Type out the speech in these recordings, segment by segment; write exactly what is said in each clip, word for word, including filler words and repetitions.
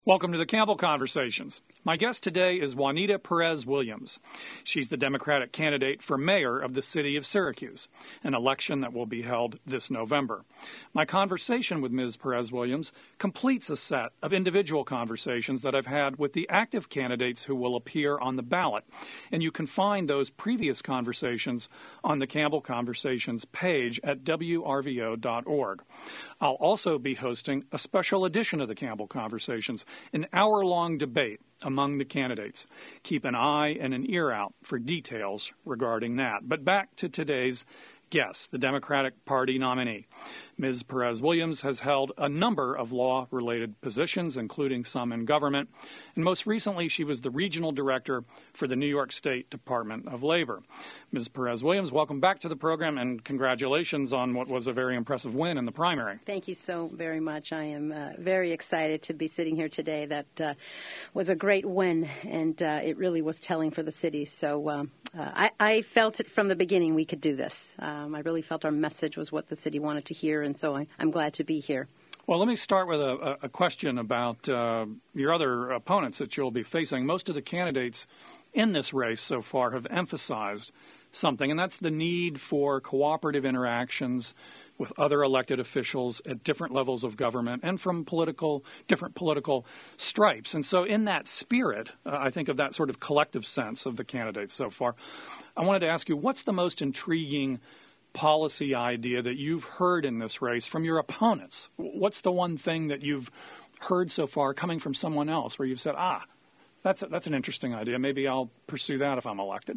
Welcome to the Campbell Conversations. My guest today is Juanita Perez Williams. She's the Democratic candidate for mayor of the city of Syracuse, an election that will be held this November. My conversation with Miz Perez Williams completes a set of individual conversations that I've had with the active candidates who will appear on the ballot, and you can find those previous conversations on the Campbell Conversations page at W R V O dot org. I'll also be hosting a special edition of the Campbell Conversations, an hour-long debate among the candidates. Keep an eye and an ear out for details regarding that. But back to today's guest, the Democratic Party nominee. Miz Perez Williams has held a number of law-related positions, including some in government, and most recently she was the regional director for the New York State Department of Labor. Miz Perez Williams, welcome back to the program, and congratulations on what was a very impressive win in the primary. Thank you so very much. I am uh, very excited to be sitting here today. That uh, was a great win, and uh, it really was telling for the city. So um, uh, I, I felt it from the beginning we could do this. Um, I really felt our message was what the city wanted to hear, and so I, I'm glad to be here. Well, let me start with a, a question about uh, your other opponents that you'll be facing. Most of the candidates in this race so far have emphasized something, and that's the need for cooperative interactions with other elected officials at different levels of government and from political, different political stripes. And so in that spirit, uh, I think of that sort of collective sense of the candidates so far, I wanted to ask you, what's the most intriguing policy idea that you've heard in this race from your opponents? What's the one thing that you've heard so far coming from someone else where you've said, ah, that's a, that's an interesting idea. Maybe I'll pursue that if I'm elected?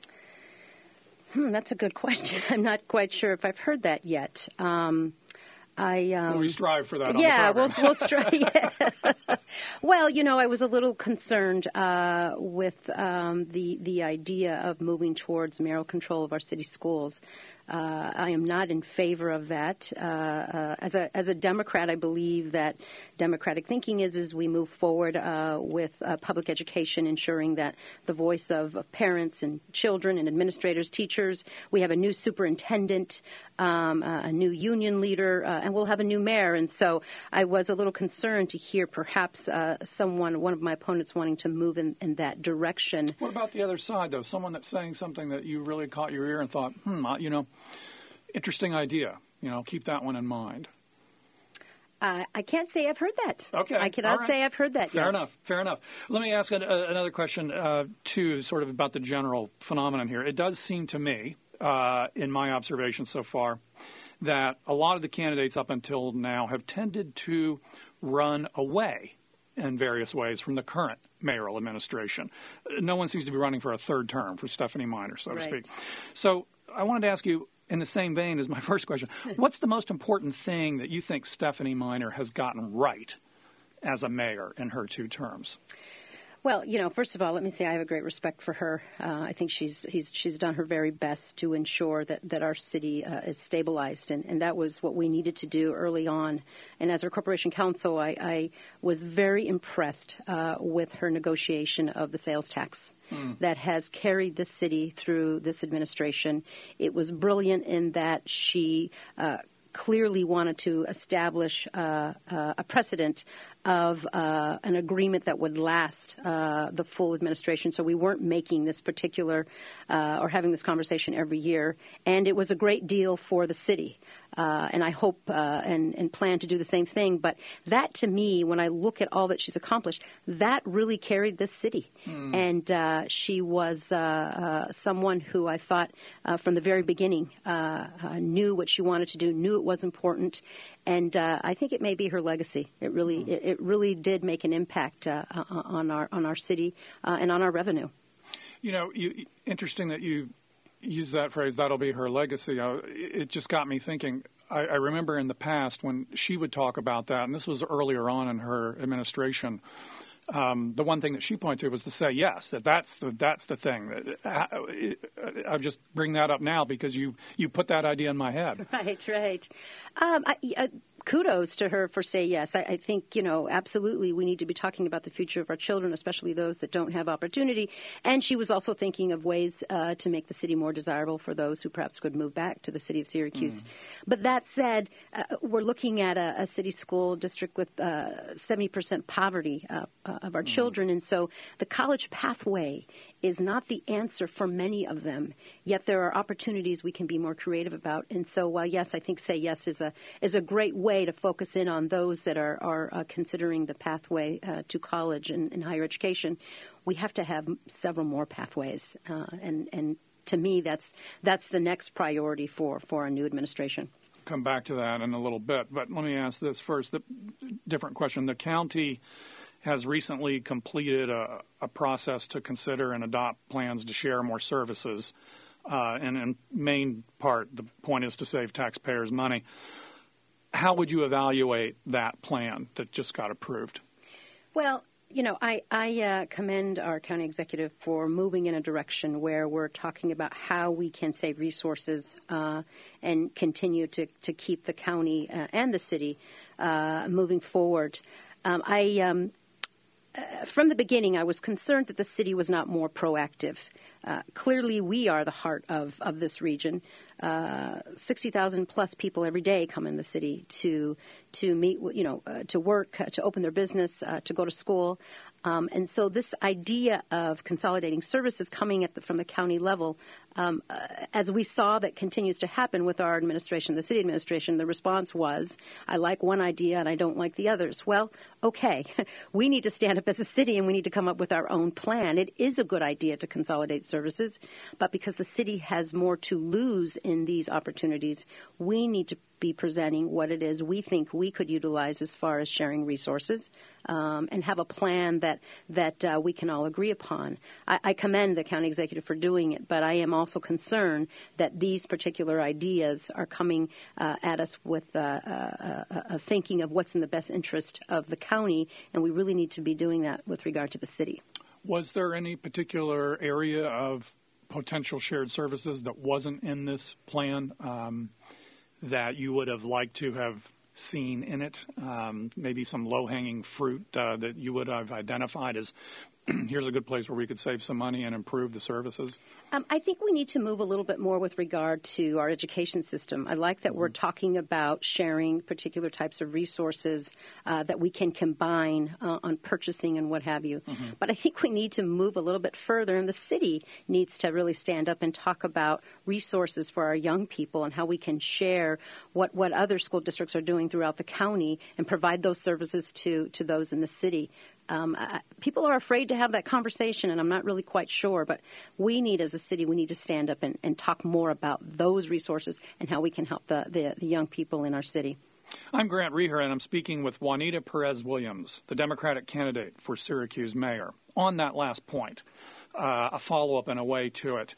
Hmm, that's a good question. I'm not quite sure if I've heard that yet. Um, I um, well, we strive for that. Yeah, on the we'll we'll strive. Yeah. Well, you know, I was a little concerned uh, with um, the the idea of moving towards mayoral control of our city schools. Uh, I am not in favor of that. Uh, uh, as a as a Democrat, I believe that democratic thinking is as we move forward uh, with uh, public education, ensuring that the voice of, of parents and children and administrators, teachers. We have a new superintendent, um, uh, a new union leader, uh, and we'll have a new mayor. And so I was a little concerned to hear perhaps uh, someone, one of my opponents, wanting to move in, in that direction. What about the other side, though? Someone that's saying something that you really caught your ear and thought, hmm, you know, interesting idea. You know, keep that one in mind. Uh, I can't say I've heard that. Okay. I cannot right. say I've heard that Fair yet. enough. Fair enough. Let me ask a, a, another question, uh, too, sort of about the general phenomenon here. It does seem to me, uh, in my observation so far, that a lot of the candidates up until now have tended to run away in various ways from the current mayoral administration. No one seems to be running for a third term for Stephanie Miner, so right. to speak. So I wanted to ask you, in the same vein as my first question, what's the most important thing that you think Stephanie Miner has gotten right as a mayor in her two terms? Well, you know, first of all, let me say I have a great respect for her. Uh, I think she's he's, she's done her very best to ensure that, that our city uh, is stabilized, and, and that was what we needed to do early on. And as our corporation counsel, I, I was very impressed uh, with her negotiation of the sales tax mm. that has carried the city through this administration. It was brilliant in that she uh, clearly wanted to establish uh, uh, a precedent of uh, an agreement that would last uh, the full administration. So we weren't making this particular uh, or having this conversation every year. And it was a great deal for the city. Uh, and I hope uh, and, and plan to do the same thing. But that, to me, when I look at all that she's accomplished, that really carried this city. Mm. And uh, she was uh, uh, someone who I thought uh, from the very beginning uh, uh, knew what she wanted to do, knew it was important. And uh, I think it may be her legacy. It really, mm. it, it really did make an impact uh, on our on our city uh, and on our revenue. You know, you, interesting that you use that phrase, that'll be her legacy. Uh, it just got me thinking. I, I remember in the past when she would talk about that, and this was earlier on in her administration, um, the one thing that she pointed to was to say, yes, that that's the, that's the thing. That, I, I just bring that up now because you, you put that idea in my head. Right, right. Um, I, uh, kudos to her for say yes. I, I think, you know, absolutely we need to be talking about the future of our children, especially those that don't have opportunity. And she was also thinking of ways uh, to make the city more desirable for those who perhaps could move back to the city of Syracuse. Mm. But that said, uh, we're looking at a, a city school district with uh, seventy percent poverty uh, uh, of our mm. children. And so the college pathway is not the answer for many of them, yet there are opportunities we can be more creative about. And so while, yes, I think Say Yes is a is a great way to focus in on those that are, are uh, considering the pathway uh, to college and, and higher education, we have to have several more pathways. Uh, and, and to me, that's that's the next priority for, for our new administration. Come back to that in a little bit, but let me ask this first. The different question. The county has recently completed a, a process to consider and adopt plans to share more services. Uh, and in main part, the point is to save taxpayers money. How would you evaluate that plan that just got approved? Well, you know, I, I uh, commend our county executive for moving in a direction where we're talking about how we can save resources uh, and continue to, to keep the county uh, and the city uh, moving forward. Um, I um, Uh, from the beginning, I was concerned that the city was not more proactive. Uh, clearly, we are the heart of, of this region. Uh, sixty thousand plus people every day come in the city to to meet, you know, uh, to work, uh, to open their business, uh, to go to school. Um, and so this idea of consolidating services coming at the, from the county level, um, uh, as we saw that continues to happen with our administration, the city administration, the response was, I like one idea and I don't like the others. Well, okay, we need to stand up as a city and we need to come up with our own plan. It is a good idea to consolidate services, but because the city has more to lose in these opportunities, we need to be presenting what it is we think we could utilize as far as sharing resources um, and have a plan that that uh, we can all agree upon. I, I commend the county executive for doing it, but I am also concerned that these particular ideas are coming uh, at us with uh, uh, uh, thinking of what's in the best interest of the county, and we really need to be doing that with regard to the city. Was there any particular area of potential shared services that wasn't in this plan um, that you would have liked to have seen in it? Um, maybe some low-hanging fruit uh, that you would have identified as, here's a good place where we could save some money and improve the services? Um, I think we need to move a little bit more with regard to our education system. I like that mm-hmm. we're talking about sharing particular types of resources uh, that we can combine uh, on purchasing and what have you. Mm-hmm. But I think we need to move a little bit further, and the city needs to really stand up and talk about resources for our young people and how we can share what, what other school districts are doing throughout the county and provide those services to, to those in the city. Um, I, people are afraid to have that conversation, and I'm not really quite sure, but we need, as a city, we need to stand up and, and talk more about those resources and how we can help the, the, the young people in our city. I'm Grant Reher, and I'm speaking with Juanita Perez-Williams, the Democratic candidate for Syracuse mayor. On that last point, uh, a follow-up and a way to it.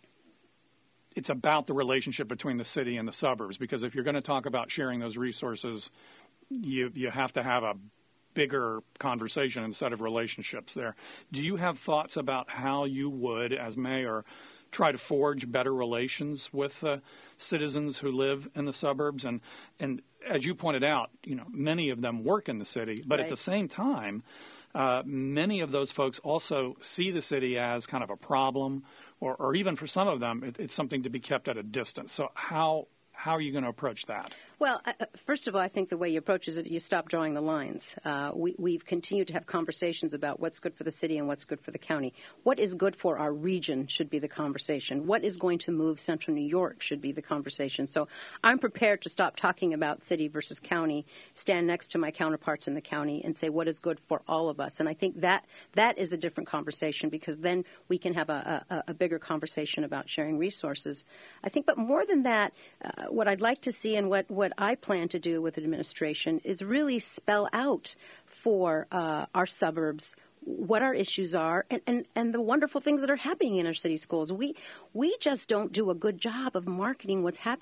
It's about the relationship between the city and the suburbs, because if you're going to talk about sharing those resources, you you have to have a bigger conversation instead of relationships there. Do you have thoughts about how you would, as mayor, try to forge better relations with uh, citizens who live in the suburbs? And, and as you pointed out, you know, many of them work in the city, but right. at the same time, uh, many of those folks also see the city as kind of a problem, or, or even for some of them, it, it's something to be kept at a distance. So how how are you going to approach that? Well, uh, first of all, I think the way you approach it is you stop drawing the lines. Uh, we, we've continued to have conversations about what's good for the city and what's good for the county. What is good for our region should be the conversation. What is going to move Central New York should be the conversation. So I'm prepared to stop talking about city versus county, stand next to my counterparts in the county and say what is good for all of us. And I think that that is a different conversation, because then we can have a, a, a bigger conversation about sharing resources. I think, but more than that, uh, what I'd like to see and what, what I plan to do with administration is really spell out for uh, our suburbs what our issues are and, and, and the wonderful things that are happening in our city schools. We we just don't do a good job of marketing what's happening.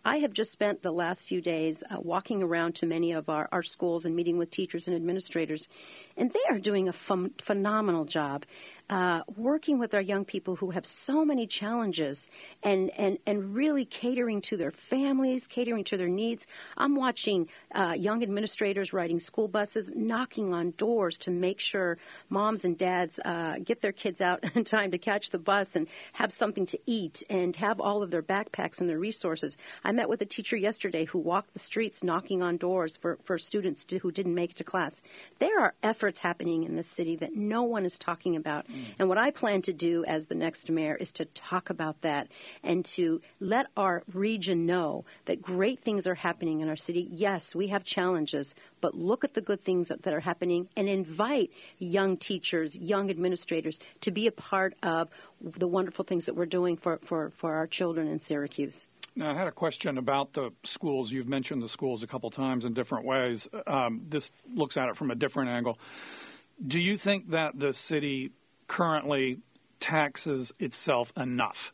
I have just spent the last few days uh, walking around to many of our, our schools and meeting with teachers and administrators, and they are doing a ph- phenomenal job uh, working with our young people who have so many challenges and, and, and really catering to their families, catering to their needs. I'm watching uh, young administrators riding school buses, knocking on doors to make sure moms and dads uh, get their kids out in time to catch the bus and have something to eat and have all of their backpacks and their resources. I met with a teacher yesterday who walked the streets knocking on doors for, for students to, who didn't make it to class. There are efforts happening in this city that no one is talking about. Mm. And what I plan to do as the next mayor is to talk about that and to let our region know that great things are happening in our city. Yes, we have challenges, but look at the good things that, that are happening and invite young teachers, young administrators to be a part of the wonderful things that we're doing for, for, for our children in Syracuse. Now, I had a question about the schools. You've mentioned the schools a couple times in different ways. Um, this looks at it from a different angle. Do you think that the city currently taxes itself enough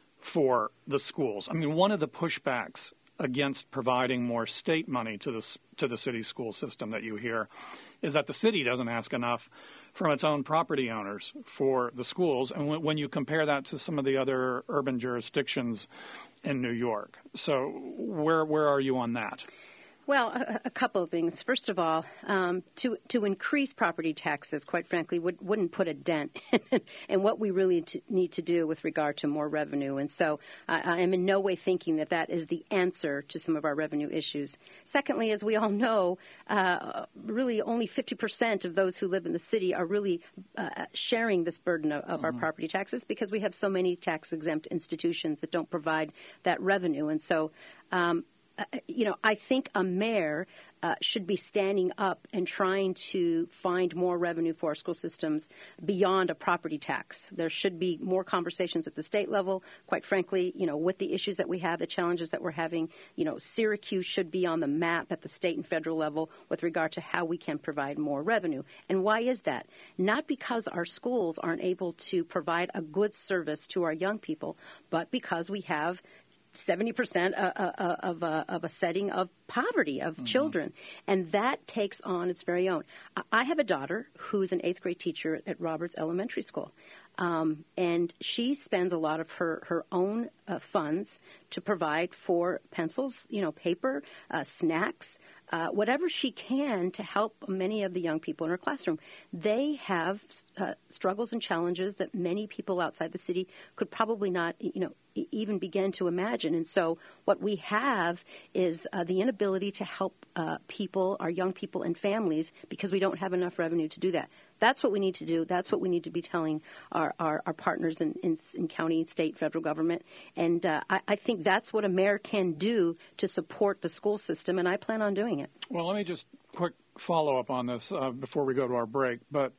for the schools? I mean, one of the pushbacks against providing more state money to the to the city school system that you hear is that the city doesn't ask enough from its own property owners for the schools, and when, when you compare that to some of the other urban jurisdictions in New York. So where where are you on that? Well, a, a couple of things. First of all, um, to to increase property taxes, quite frankly, would, wouldn't put a dent in what we really t- need to do with regard to more revenue. And so I, I am in no way thinking that that is the answer to some of our revenue issues. Secondly, as we all know, uh, really only fifty percent of those who live in the city are really uh, sharing this burden of, of mm-hmm. our property taxes because we have so many tax-exempt institutions that don't provide that revenue. And so um, Uh, you know, I think a mayor uh, should be standing up and trying to find more revenue for our school systems beyond a property tax. There should be more conversations at the state level. Quite frankly, you know, with the issues that we have, the challenges that we're having, you know, Syracuse should be on the map at the state and federal level with regard to how we can provide more revenue. And why is that? Not because our schools aren't able to provide a good service to our young people, but because we have seventy percent of a, of a setting of poverty of mm-hmm. children. And that takes on its very own. I have a daughter who's an eighth grade teacher at Roberts Elementary School. Um, and she spends a lot of her, her own uh, funds to provide for pencils, you know, paper, uh, snacks, uh, whatever she can to help many of the young people in her classroom. They have uh, struggles and challenges that many people outside the city could probably not, you know, e- even begin to imagine. And so what we have is uh, the inability to help uh, people, our young people and families, because we don't have enough revenue to do that. That's what we need to do. That's what we need to be telling our, our, our partners in, in, in county, state, federal government. And uh, I, I think that's what a mayor can do to support the school system, and I plan on doing it. Well, let me just quick follow up on this uh, before we go to our break. But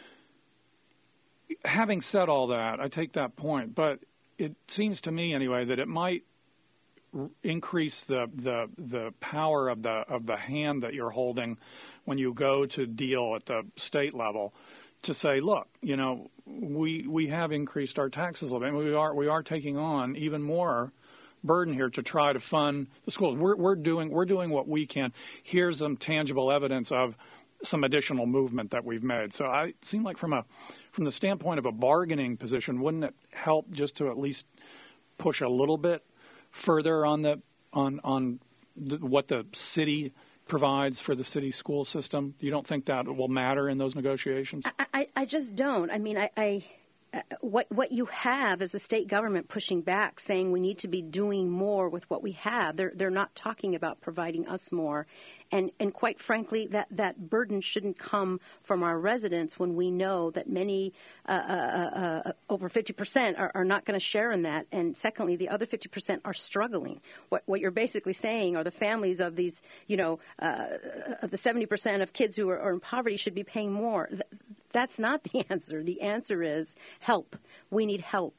having said all that, I take that point. But it seems to me, anyway, that it might r- increase the, the the power of the of the hand that you're holding when you go to deal at the state level to say, look, you know, we we have increased our taxes a little bit. We are we are taking on even more burden here to try to fund the schools. We're we're doing we're doing what we can. Here's some tangible evidence of some additional movement that we've made. So I it seem like from a from the standpoint of a bargaining position, wouldn't it help just to at least push a little bit further on the on on the, what the city provides for the city school system? You don't think that will matter in those negotiations? I, I, I just don't. I mean, I, I uh, what what you have is the state government pushing back, saying we need to be doing more with what we have. They're they're not talking about providing us more. And, and quite frankly, that, that burden shouldn't come from our residents when we know that many, uh, uh, uh, over fifty percent, are, are not going to share in that. And secondly, the other fifty percent are struggling. What, what you're basically saying are the families of these, you know, uh, of the seventy percent of kids who are, are in poverty should be paying more. That's not the answer. The answer is help. We need help.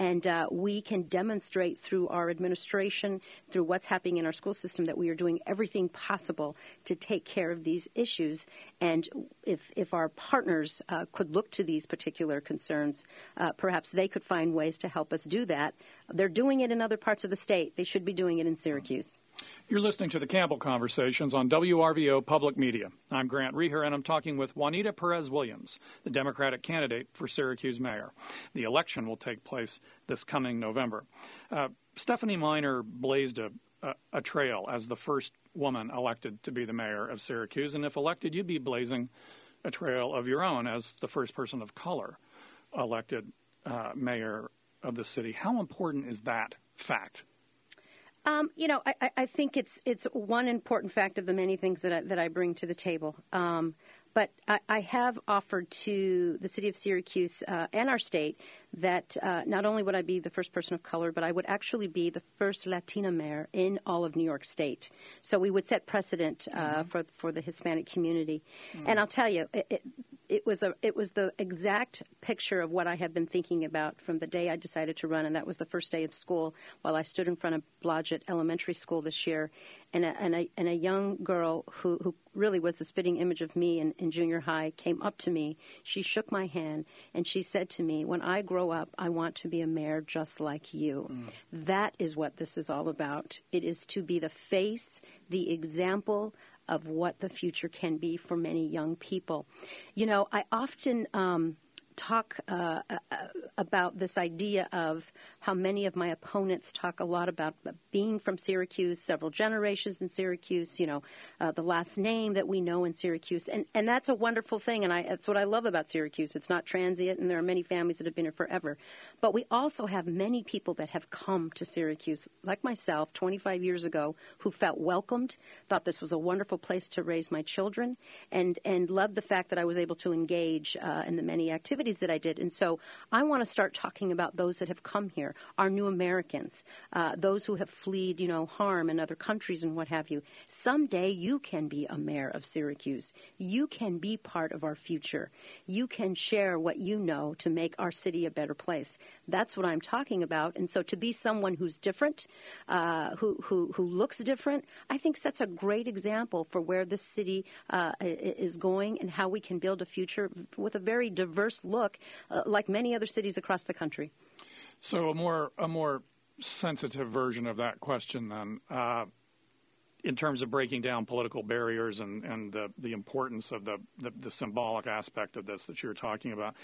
And uh, we can demonstrate through our administration, through what's happening in our school system, that we are doing everything possible to take care of these issues. And if, if our partners uh, could look to these particular concerns, uh, perhaps they could find ways to help us do that. They're doing it in other parts of the state. They should be doing it in Syracuse. You're listening to the Campbell Conversations on W R V O Public Media. I'm Grant Reher, and I'm talking with Juanita Perez Williams, the Democratic candidate for Syracuse mayor. The election will take place this coming November. Uh, Stephanie Miner blazed a, a, a trail as the first woman elected to be the mayor of Syracuse, and if elected, you'd be blazing a trail of your own as the first person of color elected uh, mayor of the city. How important is that fact? Um, you know, I, I think it's it's one important fact of the many things that I, that I bring to the table. Um, but I, I have offered to the city of Syracuse uh, and our state that uh, not only would I be the first person of color, but I would actually be the first Latina mayor in all of New York State. So we would set precedent uh, mm-hmm. for for the Hispanic community. Mm-hmm. And I'll tell you, it, it, it was a it was the exact picture of what I have been thinking about from the day I decided to run, and that was the first day of school while I stood in front of Blodgett Elementary School this year, and a, and a, and a young girl who, who really was the spitting image of me in, in junior high came up to me. She shook my hand, and she said to me, "When I grow up, I want to be a mayor just like you." Mm. That is what this is all about. It is to be the face, the example of what the future can be for many young people. You know, I often um, talk uh, uh, about this idea of how many of my opponents talk a lot about being from Syracuse, several generations in Syracuse, you know, uh, the last name that we know in Syracuse. And, and that's a wonderful thing, and I, that's what I love about Syracuse. It's not transient, and there are many families that have been here forever. But we also have many people that have come to Syracuse, like myself, twenty-five years ago, who felt welcomed, thought this was a wonderful place to raise my children, and, and loved the fact that I was able to engage uh, in the many activities that I did. And so I want to start talking about those that have come here, our new Americans, uh, those who have fled, you know, harm in other countries and what have you. Someday you can be a mayor of Syracuse. You can be part of our future. You can share what you know to make our city a better place. That's what I'm talking about. And so to be someone who's different, uh, who, who, who looks different, I think sets a great example for where this city uh, is going and how we can build a future with a very diverse look, uh, like many other cities across the country. So a more a more sensitive version of that question then, uh, in terms of breaking down political barriers and, and the, the importance of the, the, the symbolic aspect of this that you're talking about,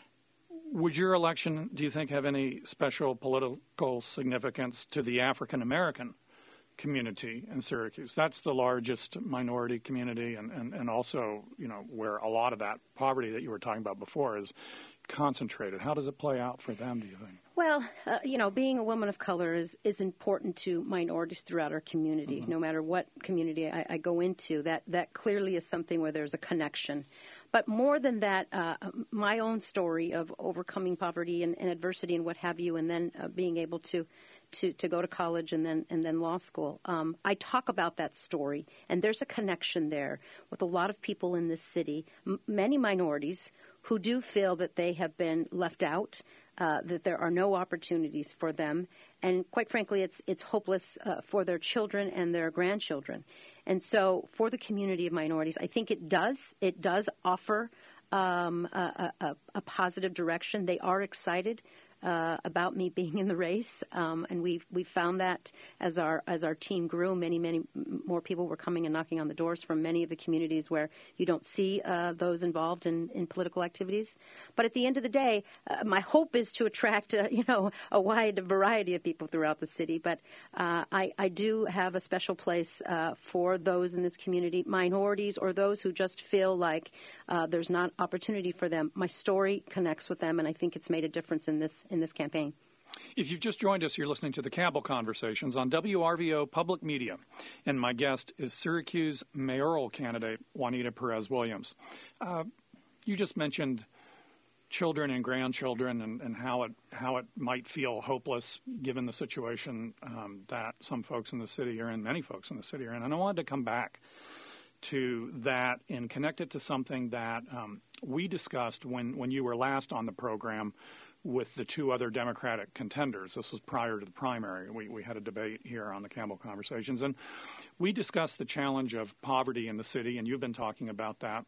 would your election, do you think, have any special political significance to the African-American community in Syracuse? That's the largest minority community and, and, and also, you know, where a lot of that poverty that you were talking about before is concentrated. How does it play out for them, do you think? Well, uh, you know, being a woman of color is, is important to minorities throughout our community, mm-hmm. no matter what community I, I go into. That, that clearly is something where there's a connection. But more than that, uh, my own story of overcoming poverty and, and adversity and what have you, and then uh, being able to To, to go to college and then and then law school. Um, I talk about that story, and there's a connection there with a lot of people in this city, m- many minorities who do feel that they have been left out, uh, that there are no opportunities for them, and quite frankly, it's it's hopeless uh, for their children and their grandchildren. And so, for the community of minorities, I think it does it does offer um, a, a, a positive direction. They are excited Uh, about me being in the race, um, and we've we found that as our as our team grew, many many more people were coming and knocking on the doors from many of the communities where you don't see uh, those involved in, in political activities. But at the end of the day, uh, my hope is to attract uh, you know a wide variety of people throughout the city. But uh, I I do have a special place uh, for those in this community, minorities or those who just feel like uh, there's not opportunity for them. My story connects with them, and I think it's made a difference in this. in this campaign. If you've just joined us, you're listening to the Campbell Conversations on W R V O Public Media, and my guest is Syracuse mayoral candidate Juanita Perez Williams. Uh, you just mentioned children and grandchildren and, and how it how it might feel hopeless given the situation um, that some folks in the city are in, many folks in the city are in. And I wanted to come back to that and connect it to something that um, we discussed when, when you were last on the program with the two other Democratic contenders. This was prior to the primary. We, we had a debate here on the Campbell Conversations, and we discussed the challenge of poverty in the city, and you've been talking about that.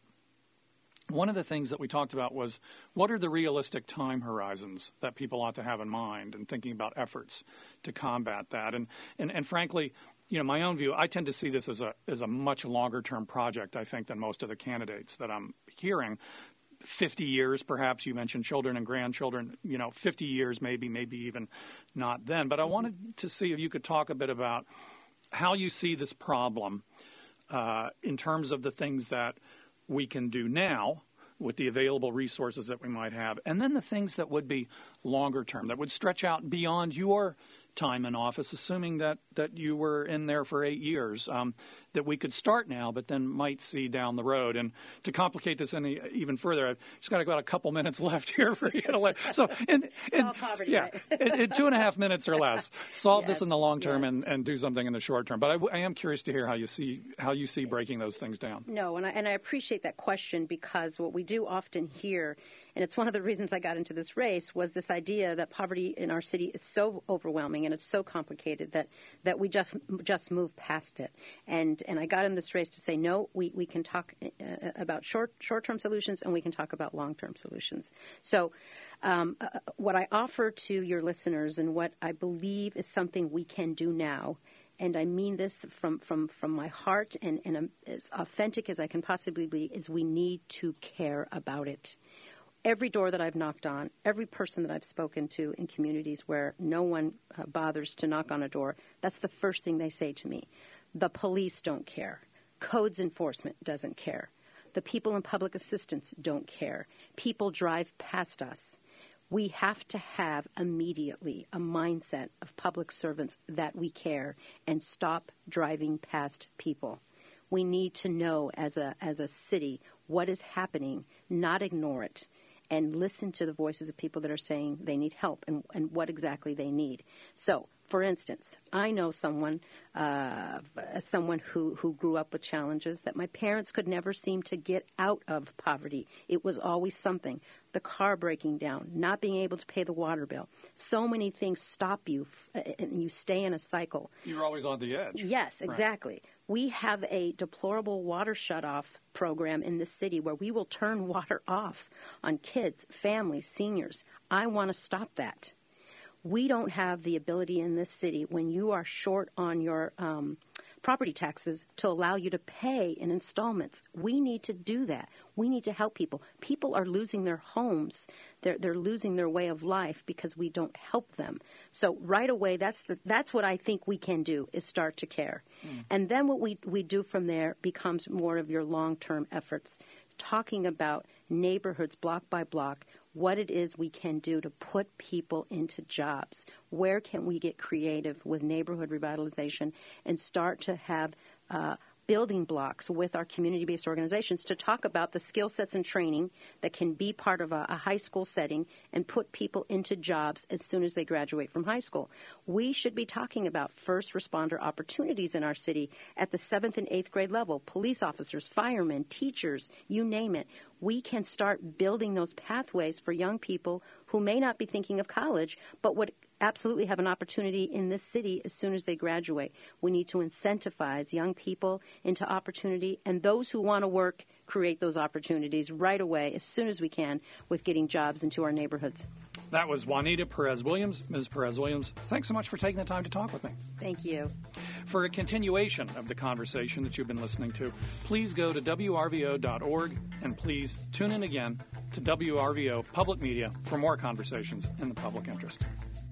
One of the things that we talked about was, what are the realistic time horizons that people ought to have in mind in thinking about efforts to combat that? And, and, and frankly, you know, my own view, I tend to see this as a as a much longer-term project, I think, than most of the candidates that I'm hearing. fifty years, perhaps. You mentioned children and grandchildren, you know, fifty years, maybe, maybe even not then. But I wanted to see if you could talk a bit about how you see this problem uh, in terms of the things that we can do now with the available resources that we might have, and then the things that would be longer term, that would stretch out beyond your time in office, assuming that, that you were in there for eight years, um, that we could start now, but then might see down the road. And to complicate this any even further, I've just got about a couple minutes left here for you to let. So, in, in, solve poverty, yeah, right? in, in two and a half minutes or less, solve yes, this in the long term yes. and, and do something in the short term. But I, I am curious to hear how you see how you see breaking those things down. No, and I, and I appreciate that question, because what we do often hear, and it's one of the reasons I got into this race, was this idea that poverty in our city is so overwhelming and it's so complicated that, that we just just move past it. And and I got in this race to say, no, we, we can talk uh, about short, short-term solutions, and we can talk about long-term solutions. So um, uh, what I offer to your listeners, and what I believe is something we can do now, and I mean this from, from, from my heart and, and um, as authentic as I can possibly be, is we need to care about it. Every door that I've knocked on, every person that I've spoken to in communities where no one uh, bothers to knock on a door, that's the first thing they say to me. The police don't care. Codes enforcement doesn't care. The people in public assistance don't care. People drive past us. We have to have immediately a mindset of public servants that we care and stop driving past people. We need to know as a as a city what is happening, not ignore it, and listen to the voices of people that are saying they need help and, and what exactly they need. So, for instance, I know someone uh, someone who, who grew up with challenges that my parents could never seem to get out of poverty. It was always something. The car breaking down, not being able to pay the water bill. So many things stop you, and you stay in a cycle. You're always on the edge. Yes, exactly. Right. We have a deplorable water shutoff program in this city where we will turn water off on kids, families, seniors. I want to stop that. We don't have the ability in this city, when you are short on your um, property taxes, to allow you to pay in installments. We need to do that. We need to help people. People are losing their homes. They're, they're losing their way of life because we don't help them. So right away, that's the, that's what I think we can do, is start to care. Mm. And then what we, we do from there becomes more of your long-term efforts, talking about neighborhoods block by block, what it is we can do to put people into jobs. Where can we get creative with neighborhood revitalization and start to have uh, building blocks with our community-based organizations to talk about the skill sets and training that can be part of a, a high school setting and put people into jobs as soon as they graduate from high school. We should be talking about first responder opportunities in our city at the seventh and eighth grade level, police officers, firemen, teachers, you name it. We can start building those pathways for young people who may not be thinking of college, but would absolutely have an opportunity in this city as soon as they graduate. We need to incentivize young people into opportunity, and those who want to work, create those opportunities right away as soon as we can with getting jobs into our neighborhoods. That was Juanita Perez-Williams. Miz Perez-Williams, thanks so much for taking the time to talk with me. Thank you. For a continuation of the conversation that you've been listening to, please go to W R V O dot org, and please tune in again to W R V O Public Media for more conversations in the public interest.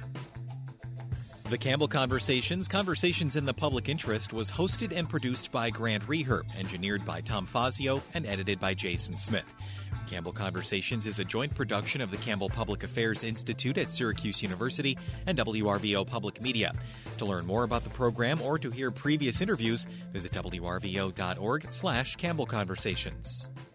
The Campbell Conversations, Conversations in the Public Interest, was hosted and produced by Grant Reher, engineered by Tom Fazio, and edited by Jason Smith. Campbell Conversations is a joint production of the Campbell Public Affairs Institute at Syracuse University and W R V O Public Media. To learn more about the program or to hear previous interviews, visit W R V O dot org slash Campbell Conversations.